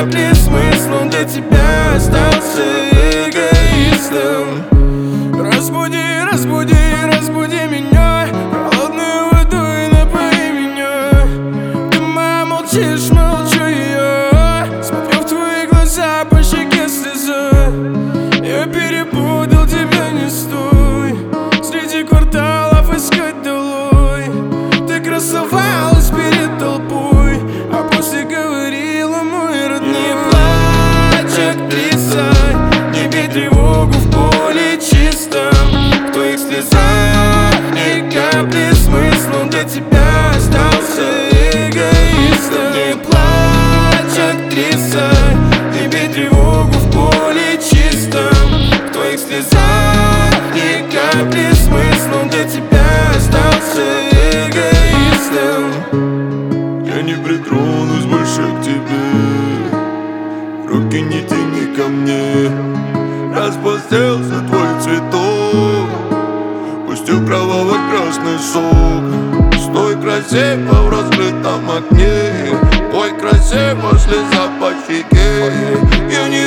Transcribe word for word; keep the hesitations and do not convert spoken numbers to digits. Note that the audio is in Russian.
капли смысла, он для тебя остался эгоистом. Разбуди, разбуди, разбуди меня холодной водой, напои меня. Ты моя молчишь, молчу я. Смотрю в твои глаза, по щеке слеза. Я перепутал тебя, не стой. Среди кварталов искать долой. Ты красовалась перед толпой, а после говорила: мой родной. Не плачь, актриса, не бей тревогу в поле чистом. В твоих слезах ни капли смысла, он для тебя остался эгоистом. Не плачь, актриса, не бей тревогу в поле чистом. В твоих слезах ни капли смысла, он для тебя остался эгоистом. Я не притронусь больше к тебе, руки не тяни ко мне. Распустился твой цветок, пустил кроваво-красный сок. Стой красиво в разлитом окне, твой красиво слеза по щеке. Я не